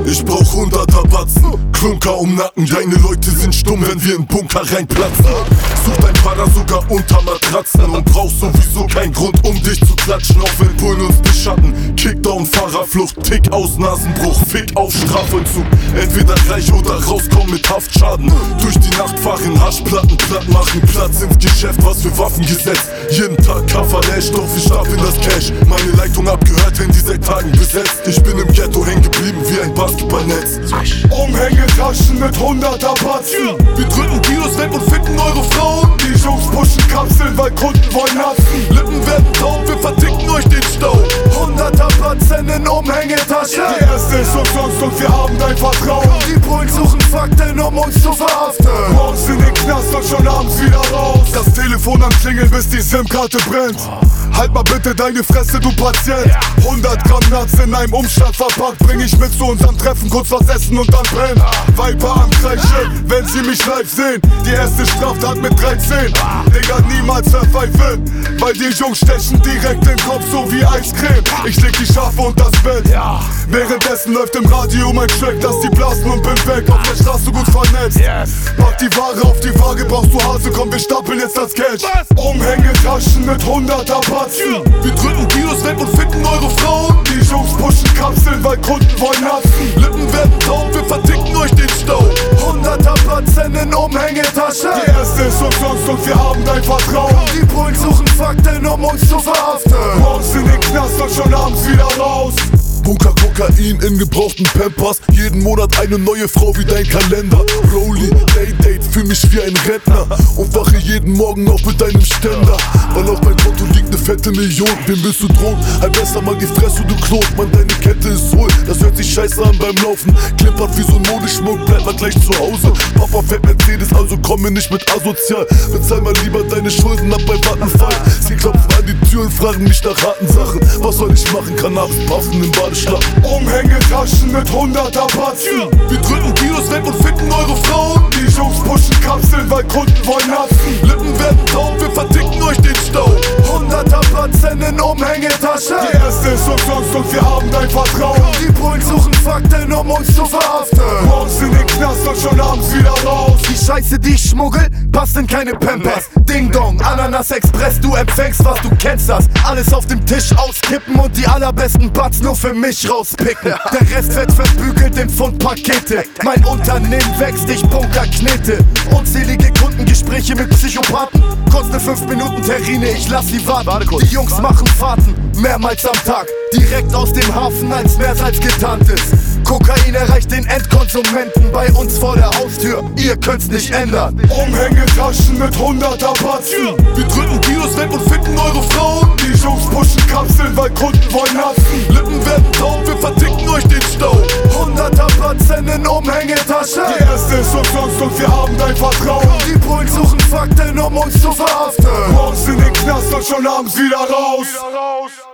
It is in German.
Ich brauch 100er Batzen, Klunker um Nacken. Deine Leute sind stumm, wenn wir im Bunker reinplatzen. Such dein Vater sogar unter Matratzen und brauchst sowieso keinen Grund, um dich zu klatschen. Auch wenn Bullen uns beschatten, Kickdown, Fahrerflucht, Tick aus, Nasenbruch, Fick auf Strafvollzug. Entweder gleich oder rauskommen mit Haftschaden. Durch die Nacht fahren, Haschplatten platt machen, Platz ins Geschäft, was für Waffengesetz. Jeden Tag Kafferlash, doch wir stapeln das Cash. Meine Leitung abgehört, Handy seit Tagen besetzt. Ich bin im Ghetto hängen geblieben wie ein Basketballnetz. Umhängetaschen mit 100er Batzen. Wir drücken Kios weg und ficken eure Frauen. Die Jungs pushen Kapseln, weil Kunden wollen Napfen. Lippen werden taub, wir verticken euch den Stau. 100er Batzen in Umhängetasche. Die erste ist umsonst und wir haben dein Vertrauen. Die Bullen suchen Fakten, um uns zu verhaften. Morgens in den Knast und schon abends wieder raus. Das Telefon am Klingeln, bis die SIM-Karte brennt. Halt mal bitte deine Fresse, du Patient. 100 Gramm Nuts in einem Umschlag verpackt, bring ich mit zu unserem Treffen, kurz was essen und dann pennen. Viper am Kreischen, wenn sie mich live sehen. Die erste Straftat mit 13. Digga, niemals verpfeifen, weil die Jungs stechen direkt in den Kopf, so wie Eiscreme. Ich leg die Schafe und das Bett. Währenddessen läuft im Radio mein Track, dass die blasen und bin weg. Auf der Straße gut vernetzt. Pack die Ware auf die Waage, brauchst du Hase, komm, wir stapeln jetzt das Cash. Umhängetaschen mit 100er Batzen. Wir drücken Kios weg und ficken eure Frauen. Die Jungs pushen Kapseln, weil Kunden wollen Napfen. Lippen werden taub, wir verticken euch den Stau. 100er Batzen in Umhängetasche. Die erste ist umsonst und wir haben dein Vertrauen. Die Bullen suchen Fakten, um uns zu verhaften. Morgens in den Knast und schon abends wieder raus. Bunker Kokain in gebrauchten Pampers. Jeden Monat eine neue Frau wie dein Kalender. Rolli, Daydate, fühl mich wie ein Rentner und wache jeden Morgen noch mit deinem Ständer. Weil auf mein Konto liegt ne fette Million. Wem willst du drohen? Halt besser mal die Fresse, du Klon. Mann, deine Kette ist hohl, das hört sich scheiße an beim Laufen. Klimpert wie so ein Modeschmuck, bleib mal gleich zu Hause. Papa fährt Mercedes, also komm mir nicht mit asozial. Bezahl mal lieber deine Schulden ab bei Vattenfall. Sie klopfen an die Tür und fragen mich nach harten Sachen. Was soll ich machen? Cannabis puffen im Badeschlappen. Umhängetaschen mit 100er Batzen. Wir drücken Kios weg und ficken eure Frauen. Die Jungs pushen Kapseln, weil Kunden wollen Napfen. Lippen werden taub, wir verticken euch den Stau. 100er Batzen in Umhängetasche. Die erste ist umsonst und wir haben dein Vertrauen. Die Bullen suchen Fakten, um uns zu verhaften. Morgens in den Knast und schon abends wieder raus. Die Scheiße, die ich schmuggel, passt in keine Pampers. Ding Dong, Ananas Express, du empfängst, was du kennst das. Alles auf dem Tisch auskippen und die allerbesten Butts nur für mich rauspicken. Der Rest wird verbügelt in Pfundpakete. Mein Unternehmen wächst, ich bunker Knete. Unzählige Kundengespräche mit Psychopathen. Kostet 5 Minuten Terrine, ich lass sie warten. Die Jungs machen Fahrten, mehrmals am Tag. Direkt aus dem Hafen, als Meersalz getarnt ist. Kokain erreicht den Endkonsumenten bei uns vor der Haustür. Ihr könnt's nicht ändern. Umhängetaschen mit 100er Batzen. Wir drücken Kios weg und ficken eure Frauen. Die Jungs pushen Kapseln, weil Kunden wollen Napfen. Lippen werden taub, wir verticken euch den Stau. 100er Batzen in Umhängetasche. Die erste ist umsonst und wir haben dein Vertrauen. Die Bullen suchen Fakten, um uns zu verhaften. Morgens in den Knast und schon abends wieder raus.